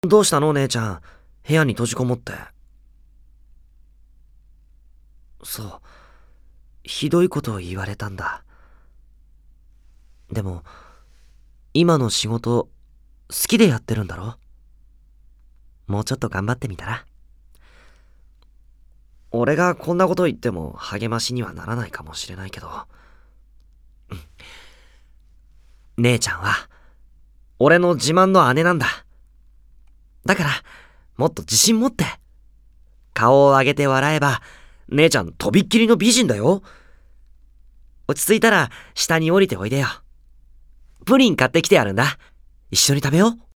どうしたの姉ちゃん。部屋に閉じこもって。そう。ひどいことを言われたんだ。でも、今の仕事、好きでやってるんだろ？もうちょっと頑張ってみたら？俺がこんなこと言っても励ましにはならないかもしれないけど、姉ちゃんは、俺の自慢の姉なんだ。だから、もっと自信持って。顔を上げて笑えば、姉ちゃんとびっきりの美人だよ。落ち着いたら下に降りておいでよ。プリン買ってきてやるんだ。一緒に食べよう。